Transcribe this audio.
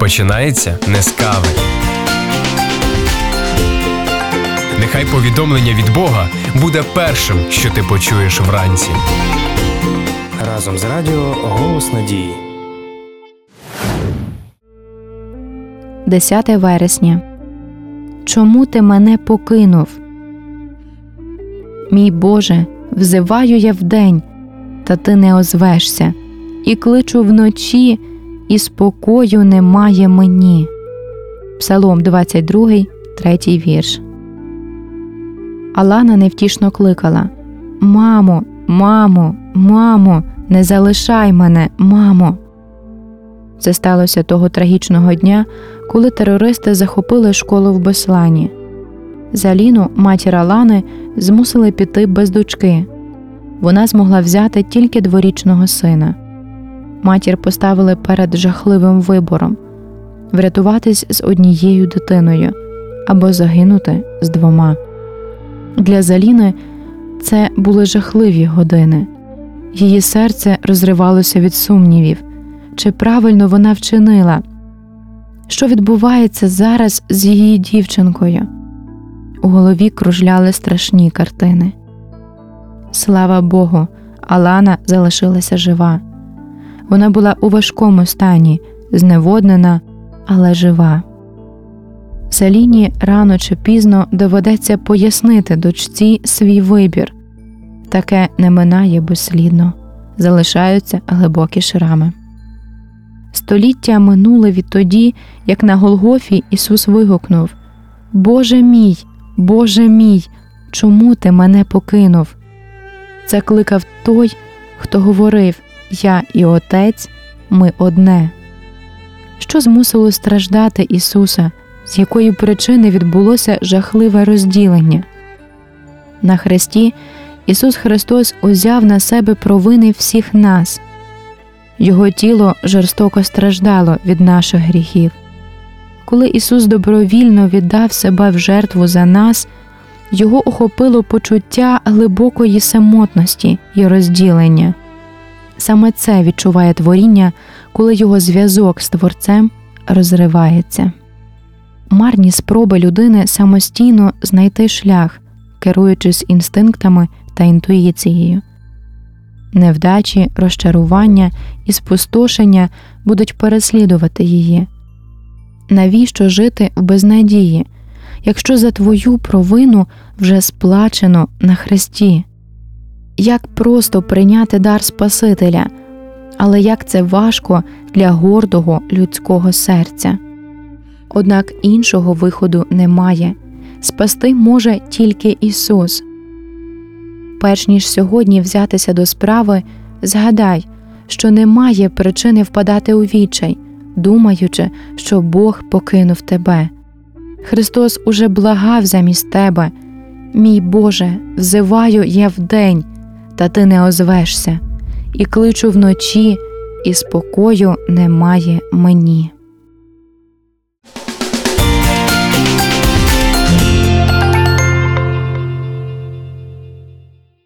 починається не з кави. Нехай повідомлення від Бога буде першим, що ти почуєш вранці. Разом з радіо «Голос надії». 10 вересня. Чому ти мене покинув? Мій Боже, взиваю я вдень, та ти не озвешся, і кличу вночі, і спокою немає мені. Псалом 22, 3 вірш. Алана невтішно кликала: «Мамо, мамо, мамо, не залишай мене, мамо!» Це сталося того трагічного дня, коли терористи захопили школу в Беслані. Заліну, матір Алани, змусили піти без дочки. Вона змогла взяти тільки дворічного сина. Матір поставили перед жахливим вибором – врятуватись з однією дитиною або загинути з 2. Для Заліни це були жахливі години. Її серце розривалося від сумнівів. Чи правильно вона вчинила? Що відбувається зараз з її дівчинкою? У голові кружляли страшні картини. Слава Богу, Алана залишилася жива. Вона була у важкому стані, зневоднена, але жива. Заліні рано чи пізно доведеться пояснити дочці свій вибір. Таке не минає безслідно. Залишаються глибокі шрами. Століття минули відтоді, як на Голгофі Ісус вигукнув: Боже мій, чому ти мене покинув?» Це кликав той, хто говорив: «Я і Отець, ми одне». Що змусило страждати Ісуса? З якої причини відбулося жахливе розділення? На хресті Ісус Христос узяв на себе провини всіх нас. Його тіло жорстоко страждало від наших гріхів. Коли Ісус добровільно віддав себе в жертву за нас, Його охопило почуття глибокої самотності і розділення. Саме це відчуває творіння, коли його зв'язок з Творцем розривається. Марні спроби людини самостійно знайти шлях, керуючись інстинктами та інтуїцією. Невдачі, розчарування і спустошення будуть переслідувати її. Навіщо жити в безнадії, якщо за твою провину вже сплачено на хресті? Як просто прийняти дар Спасителя, але як це важко для гордого людського серця. Однак іншого виходу немає. Спасти може тільки Ісус. Перш ніж сьогодні взятися до справи, згадай, що немає причини впадати у відчай, думаючи, що Бог покинув тебе. Христос уже благав замість тебе: «Мій Боже, взиваю я вдень, та ти не озвешся, і кличу вночі, і спокою немає мені».